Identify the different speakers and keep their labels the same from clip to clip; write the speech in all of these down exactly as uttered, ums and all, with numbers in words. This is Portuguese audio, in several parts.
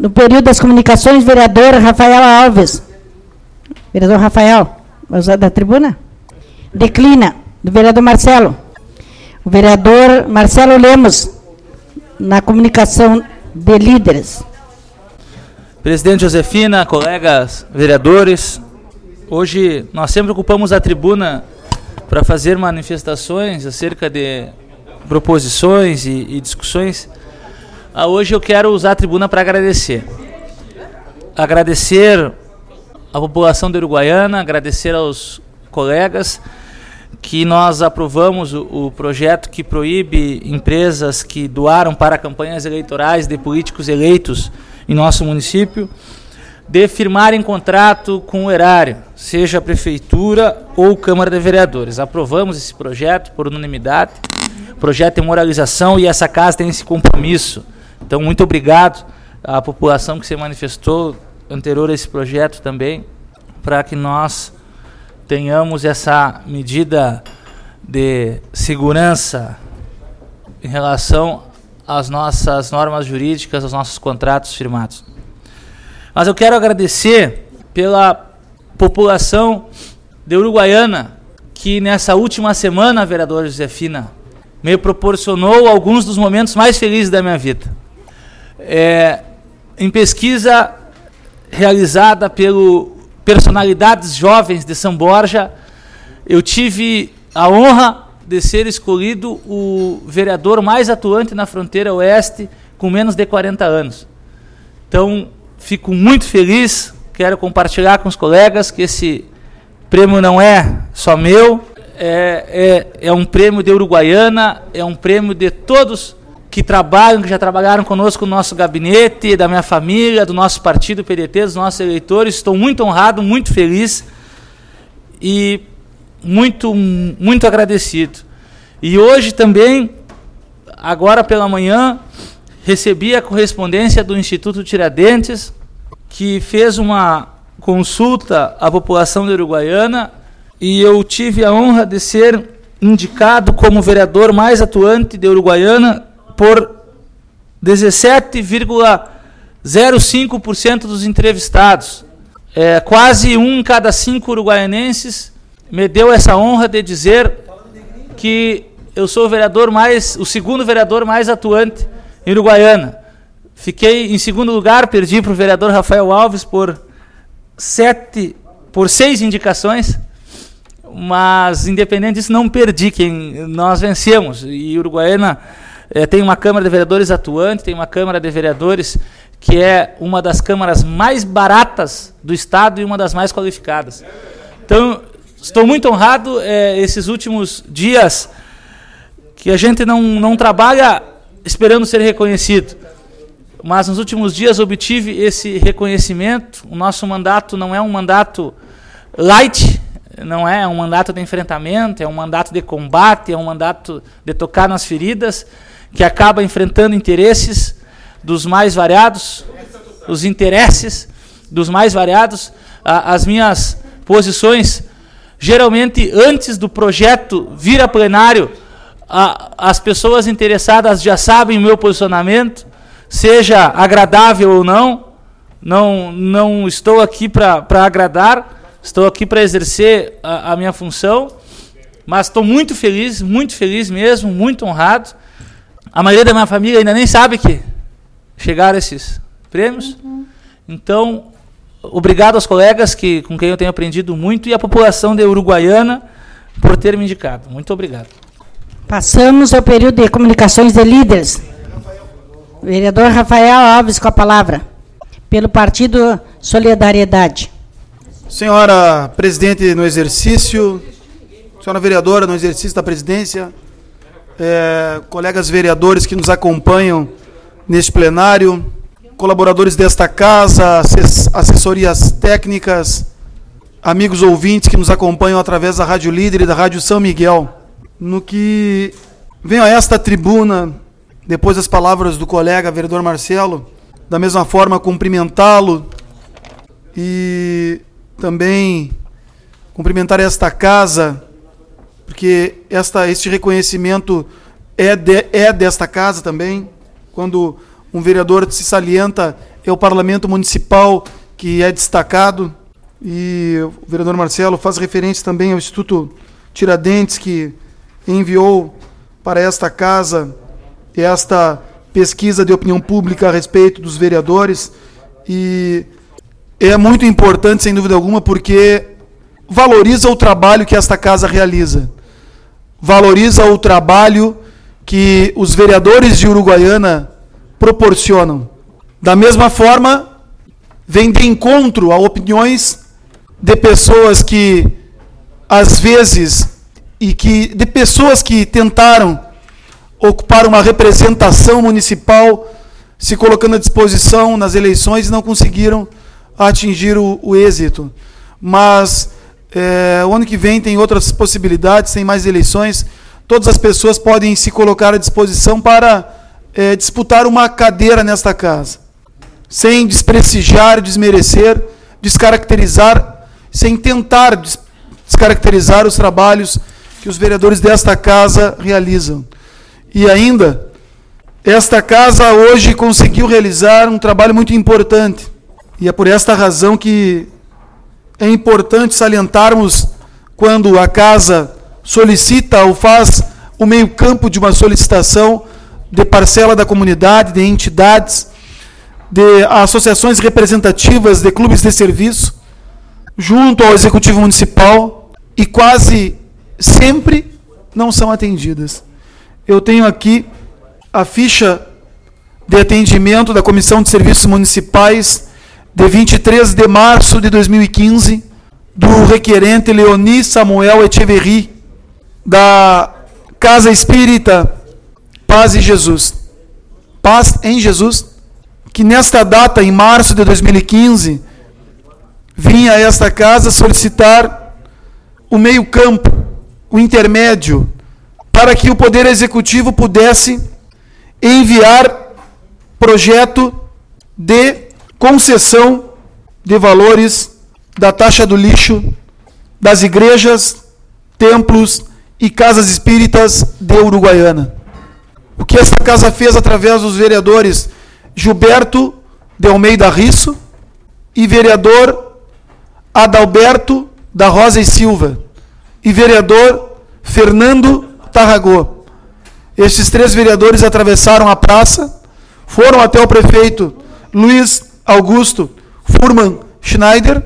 Speaker 1: no período das comunicações, vereador Rafael Alves. Vereador Rafael, vai usar da tribuna? Declina, do vereador Marcelo. O vereador Marcelo Lemos, na comunicação de líderes.
Speaker 2: Presidente Josefina, colegas vereadores, hoje nós sempre ocupamos a tribuna para fazer manifestações acerca de proposições e, e discussões. Ah, hoje eu quero usar a tribuna para agradecer. Agradecer à população de Uruguaiana, agradecer aos colegas que nós aprovamos o, o projeto que proíbe empresas que doaram para campanhas eleitorais de políticos eleitos em nosso município de firmarem contrato com o erário, seja a Prefeitura ou Câmara de Vereadores. Aprovamos esse projeto por unanimidade, projeto de moralização, e essa casa tem esse compromisso. Então, muito obrigado à população que se manifestou anterior a esse projeto também, para que nós tenhamos essa medida de segurança em relação às nossas normas jurídicas, aos nossos contratos firmados. Mas eu quero agradecer pela população de Uruguaiana, que nessa última semana, vereadora Josefina, me proporcionou alguns dos momentos mais felizes da minha vida. É, em pesquisa realizada pelo Personalidades Jovens de São Borja, eu tive a honra de ser escolhido o vereador mais atuante na fronteira oeste com menos de quarenta anos. Então, fico muito feliz, quero compartilhar com os colegas que esse prêmio não é só meu, é, é, é um prêmio de Uruguaiana, é um prêmio de todos que trabalham, que já trabalharam conosco no nosso gabinete, da minha família, do nosso partido P D T, dos nossos eleitores. Estou muito honrado, muito feliz e muito, muito agradecido. E hoje também, agora pela manhã, recebi a correspondência do Instituto Tiradentes, que fez uma consulta à população de Uruguaiana, e eu tive a honra de ser indicado como vereador mais atuante de Uruguaiana por dezessete vírgula zero cinco por cento dos entrevistados. É, quase um em cada cinco uruguaianenses me deu essa honra de dizer que eu sou o vereador mais, o segundo vereador mais atuante em Uruguaiana. Fiquei em segundo lugar, perdi para o vereador Rafael Alves por sete, por seis indicações, mas independente disso não perdi, quem nós vencemos. E Uruguaiana é, tem uma Câmara de Vereadores atuante, tem uma Câmara de Vereadores que é uma das câmaras mais baratas do Estado e uma das mais qualificadas. Então, estou muito honrado é, esses últimos dias, que a gente não, não trabalha esperando ser reconhecido, mas nos últimos dias obtive esse reconhecimento. O nosso mandato não é um mandato light, não é, é um mandato de enfrentamento, é um mandato de combate, é um mandato de tocar nas feridas, que acaba enfrentando interesses dos mais variados, os interesses dos mais variados. As minhas posições, geralmente antes do projeto vir a plenário, as pessoas interessadas já sabem o meu posicionamento, seja agradável ou não. Não, não estou aqui para agradar, estou aqui para exercer a, a minha função, mas estou muito feliz, muito feliz mesmo, muito honrado. A maioria da minha família ainda nem sabe que chegaram esses prêmios. Então, obrigado aos colegas que, com quem eu tenho aprendido muito, e à população de Uruguaiana por ter me indicado. Muito obrigado.
Speaker 1: Passamos ao período de comunicações de líderes. Vereador Rafael Alves com a palavra, pelo Partido Solidariedade.
Speaker 3: Senhora presidente no exercício, senhora vereadora no exercício da presidência, é, colegas vereadores que nos acompanham neste plenário, colaboradores desta casa, assessorias técnicas, amigos ouvintes que nos acompanham através da Rádio Líder e da Rádio São Miguel. No que venho a esta tribuna, depois das palavras do colega vereador Marcelo, da mesma forma cumprimentá-lo e também cumprimentar esta casa, porque esta, este reconhecimento é, de, é desta casa também. Quando um vereador se salienta é o Parlamento Municipal que é destacado, e o vereador Marcelo faz referência também ao Instituto Tiradentes, que enviou para esta casa esta pesquisa de opinião pública a respeito dos vereadores, e é muito importante, sem dúvida alguma, porque valoriza o trabalho que esta casa realiza, valoriza o trabalho que os vereadores de Uruguaiana proporcionam. Da mesma forma, vem de encontro a opiniões de pessoas que, às vezes, e que de pessoas que tentaram ocupar uma representação municipal, se colocando à disposição nas eleições e não conseguiram atingir o, o êxito. Mas é, o ano que vem tem outras possibilidades, tem mais eleições, todas as pessoas podem se colocar à disposição para é, disputar uma cadeira nesta casa, sem desprestigiar, desmerecer, descaracterizar, sem tentar des- descaracterizar os trabalhos que os vereadores desta casa realizam. E ainda, esta casa hoje conseguiu realizar um trabalho muito importante. E é por esta razão que é importante salientarmos quando a casa solicita ou faz o meio-campo de uma solicitação de parcela da comunidade, de entidades, de associações representativas de clubes de serviço, junto ao Executivo Municipal, e quase sempre não são atendidas. Eu tenho aqui a ficha de atendimento da Comissão de Serviços Municipais de vinte e três de março de dois mil e quinze, do requerente Leoni Samuel Echeverri, da Casa Espírita Paz em Jesus. Paz em Jesus, que nesta data, em março de dois mil e quinze, vinha a esta casa solicitar o meio-campo, o intermédio, para que o Poder Executivo pudesse enviar projeto de concessão de valores da taxa do lixo das igrejas, templos e casas espíritas de Uruguaiana. O que esta casa fez através dos vereadores Gilberto de Almeida Risso e vereador Adalberto da Rosa e Silva e vereador Fernando Tarragó. Estes três vereadores atravessaram a praça, foram até o prefeito Luiz Augusto Furman Schneider,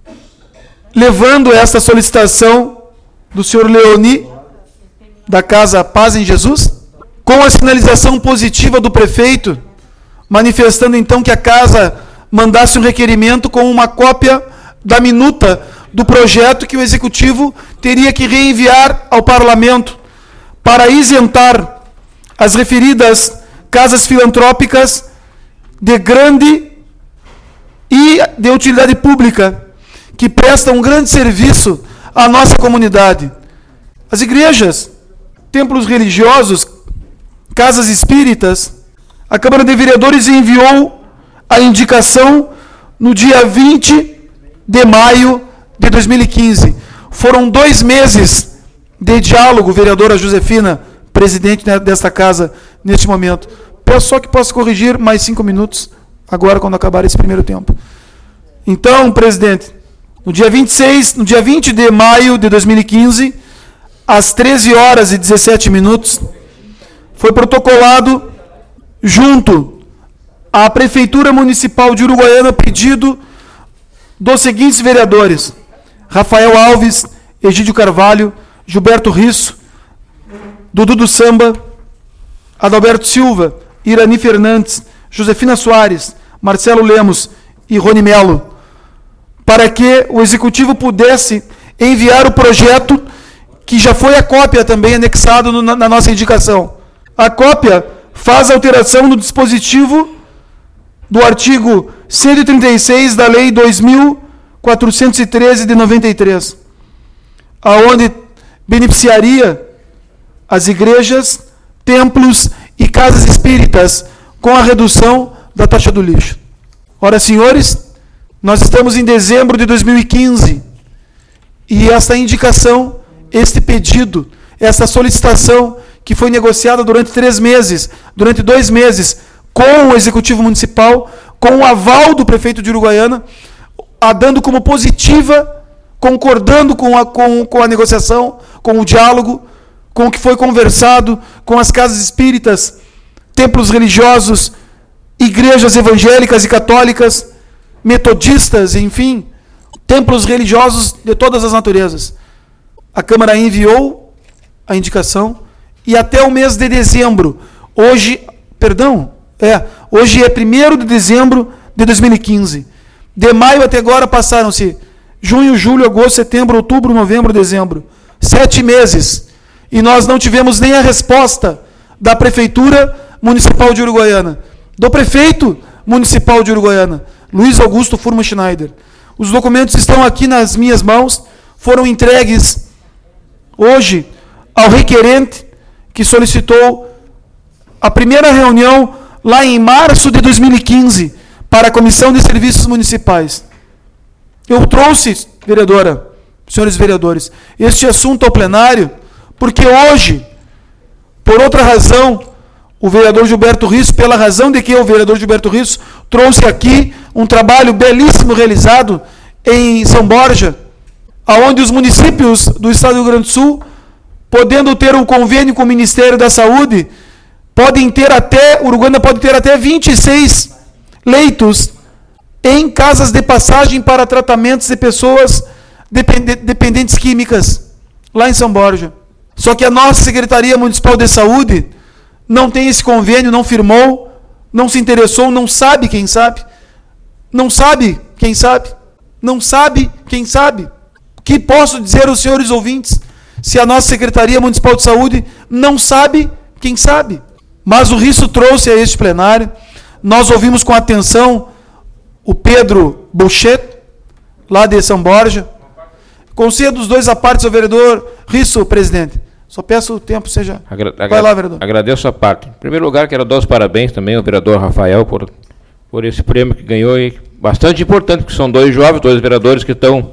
Speaker 3: levando esta solicitação do senhor Leoni, da Casa Paz em Jesus, com a sinalização positiva do prefeito, manifestando então que a casa mandasse um requerimento com uma cópia da minuta do projeto que o Executivo teria que reenviar ao Parlamento para isentar as referidas casas filantrópicas de grande e de utilidade pública, que prestam um grande serviço à nossa comunidade. As igrejas, templos religiosos, casas espíritas, a Câmara de Vereadores enviou a indicação no dia vinte de maio de dois mil e quinze. Foram dois meses de diálogo, vereadora Josefina, presidente desta casa, neste momento. Peço só que possa corrigir mais cinco minutos, agora, quando acabar esse primeiro tempo. Então, presidente, no dia vinte e seis, no dia vinte de maio de dois mil e quinze, às treze horas e dezessete minutos, foi protocolado, junto à Prefeitura Municipal de Uruguaiana, pedido dos seguintes vereadores: Rafael Alves, Egídio Carvalho, Gilberto Risso, Dudu do Samba, Adalberto Silva, Irani Fernandes, Josefina Soares, Marcelo Lemos e Rony Melo, para que o Executivo pudesse enviar o projeto, que já foi a cópia também anexado no, na nossa indicação. A cópia faz alteração no dispositivo do artigo cento e trinta e seis da Lei dois mil quatrocentos e treze de noventa e três, aonde beneficiaria as igrejas, templos e casas espíritas com a redução da taxa do lixo. Ora, senhores, nós estamos em dezembro de dois mil e quinze e essa indicação, este pedido, essa solicitação que foi negociada durante três meses, durante dois meses, com o Executivo Municipal, com o aval do prefeito de Uruguaiana, a dando como positiva, concordando com a, com, com a negociação, com o diálogo, com o que foi conversado, com as casas espíritas, templos religiosos, igrejas evangélicas e católicas, metodistas, enfim, templos religiosos de todas as naturezas. A Câmara enviou a indicação e até o mês de dezembro, hoje, perdão, é, hoje é primeiro de dezembro de dois mil e quinze. De maio até agora passaram-se junho, julho, agosto, setembro, outubro, novembro, dezembro. Sete meses. E nós não tivemos nem a resposta da Prefeitura Municipal de Uruguaiana, do Prefeito Municipal de Uruguaiana, Luiz Augusto Furman Schneider. Os documentos estão aqui nas minhas mãos, foram entregues hoje ao requerente que solicitou a primeira reunião lá em março de dois mil e quinze para a Comissão de Serviços Municipais. Eu trouxe, vereadora, senhores vereadores, este assunto ao plenário porque hoje, por outra razão, o vereador Gilberto Risso, pela razão de que o vereador Gilberto Risso trouxe aqui um trabalho belíssimo realizado em São Borja, onde os municípios do estado do Rio Grande do Sul, podendo ter um convênio com o Ministério da Saúde, podem ter até, Uruguaiana pode ter até vinte e seis leitos em casas de passagem para tratamentos de pessoas dependentes químicas, lá em São Borja. Só que a nossa Secretaria Municipal de Saúde não tem esse convênio, não firmou, não se interessou, não sabe quem sabe, não sabe quem sabe, não sabe quem sabe. O que posso dizer aos senhores ouvintes, se a nossa Secretaria Municipal de Saúde não sabe quem sabe? Mas o Risso trouxe a este plenário, nós ouvimos com atenção o Pedro Bouchet, lá de São Borja. Concedo os dois a parte ao vereador Risso, presidente. Só peço o tempo seja...
Speaker 4: Agra
Speaker 3: Vai lá, vereador.
Speaker 4: Agradeço a parte. Em primeiro lugar, quero dar os parabéns também ao vereador Rafael por, por esse prêmio que ganhou, e bastante importante, porque são dois jovens, dois vereadores que estão,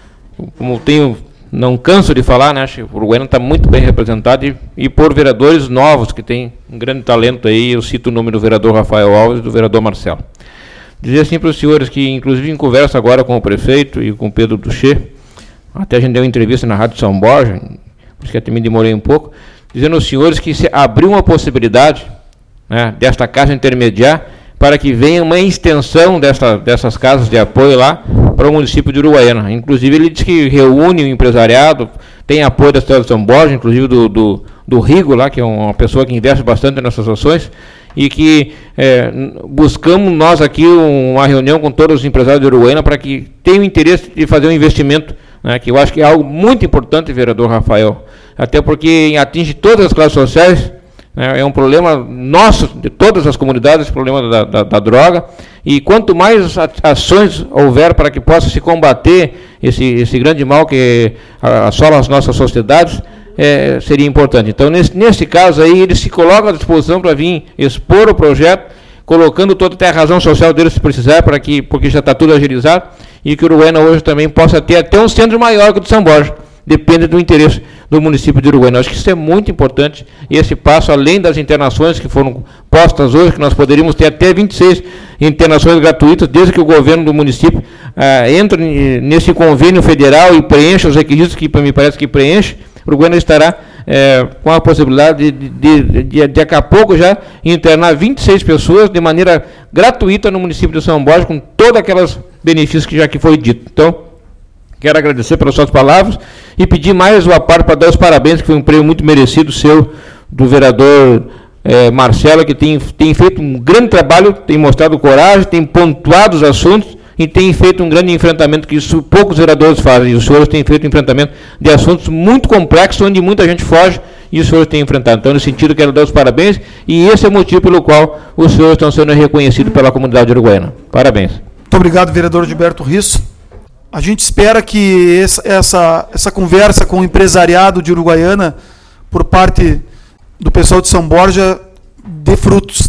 Speaker 4: como tenho, não canso de falar, né, acho que o Uruguaiana está muito bem representado, e, e por vereadores novos, que têm um grande talento aí, eu cito o nome do vereador Rafael Alves e do vereador Marcelo. Dizer assim para os senhores que, inclusive em conversa agora com o prefeito e com o Pedro Duché, até a gente deu uma entrevista na Rádio São Borja, por isso que eu também demorei um pouco, dizendo aos senhores que se abriu uma possibilidade, né, desta casa intermediar para que venha uma extensão dessa, dessas casas de apoio lá para o município de Uruguaiana. Inclusive ele diz que reúne o empresariado, tem apoio da cidade de São Borja, inclusive do, do, do Rigo lá, que é uma pessoa que investe bastante nessas ações, e que é, buscamos nós aqui uma reunião com todos os empresários de Uruguaiana para que tenham interesse de fazer um investimento, né, que eu acho que é algo muito importante, vereador Rafael, até porque atinge todas as classes sociais, né, é um problema nosso, de todas as comunidades, o problema da, da, da droga, e quanto mais ações houver para que possa se combater esse, esse grande mal que assola as nossas sociedades, é, seria importante. Então, nesse, nesse caso aí, eles se colocam à disposição para vir expor o projeto, colocando toda até a razão social deles se precisar, para que, porque já está tudo agilizado, e que o Uruguaiana hoje também possa ter até um centro maior que o de São Borja. Depende do interesse do município de Uruguaiana. Acho que isso é muito importante, esse passo, além das internações que foram postas hoje, que nós poderíamos ter até vinte e seis internações gratuitas, desde que o governo do município ah, entre nesse convênio federal e preencha os requisitos que me parece que preenche, o Uruguaiana estará é, com a possibilidade de, de, de, de, de, daqui a pouco já, internar vinte e seis pessoas de maneira gratuita no município de São Borja, com todos aqueles benefícios que já que foi dito. Então, quero agradecer pelas suas palavras e pedir mais uma parte para dar os parabéns, que foi um prêmio muito merecido seu, do vereador é, Marcelo, que tem, tem feito um grande trabalho, tem mostrado coragem, tem pontuado os assuntos e tem feito um grande enfrentamento, que isso poucos vereadores fazem. E os senhores têm feito um enfrentamento de assuntos muito complexos, onde muita gente foge, e os senhores têm enfrentado. Então, nesse sentido, quero dar os parabéns, e esse é o motivo pelo qual os senhores estão sendo reconhecidos pela comunidade uruguaiana. Parabéns.
Speaker 3: Muito obrigado, vereador Gilberto Risso. A gente espera que essa, essa, essa conversa com o empresariado de Uruguaiana, por parte do pessoal de São Borja, dê frutos.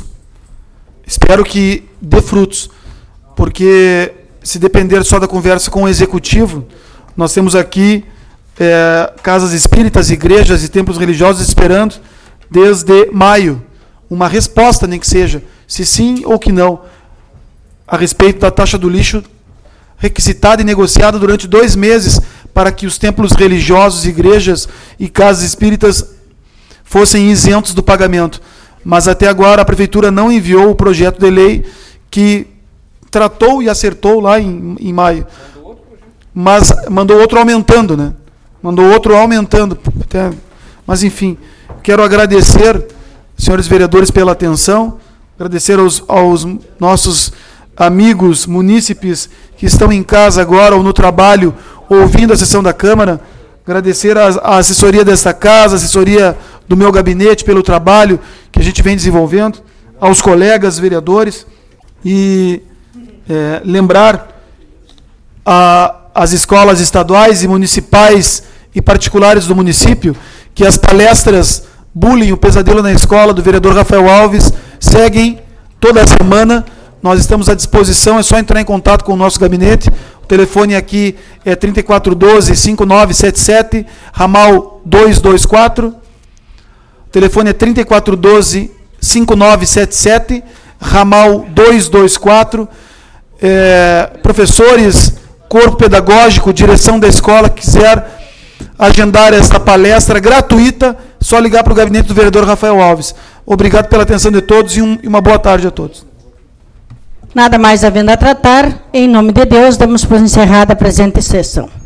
Speaker 3: Espero que dê frutos, porque se depender só da conversa com o executivo, nós temos aqui é, casas espíritas, igrejas e templos religiosos esperando desde maio uma resposta, nem que seja, se sim ou que não. a respeito da taxa do lixo requisitada e negociada durante dois meses para que os templos religiosos, igrejas e casas espíritas fossem isentos do pagamento. Mas até agora a Prefeitura não enviou o projeto de lei que tratou e acertou lá em, em maio. Mas mandou outro aumentando, né? Mandou outro aumentando. Até, mas, enfim, quero agradecer, senhores vereadores, pela atenção, agradecer aos, aos nossos amigos munícipes que estão em casa agora ou no trabalho ouvindo a sessão da Câmara, agradecer a, a assessoria dessa casa, a assessoria do meu gabinete pelo trabalho que a gente vem desenvolvendo, aos colegas vereadores e é, lembrar a, as escolas estaduais e municipais e particulares do município que as palestras Bullying, o Pesadelo na Escola, do vereador Rafael Alves, seguem toda a semana. Nós estamos à disposição, é só entrar em contato com o nosso gabinete. O telefone aqui é trinta e quatro doze, cinco nove sete sete, ramal duzentos e vinte e quatro. O telefone é trinta e quatro doze, cinco nove sete sete, ramal duzentos e vinte e quatro. É, professores, corpo pedagógico, direção da escola, quiser agendar esta palestra gratuita, só ligar para o gabinete do vereador Rafael Alves. Obrigado pela atenção de todos e, um, e uma boa tarde a todos.
Speaker 1: Nada mais havendo a tratar, em nome de Deus, damos por encerrada a presente sessão.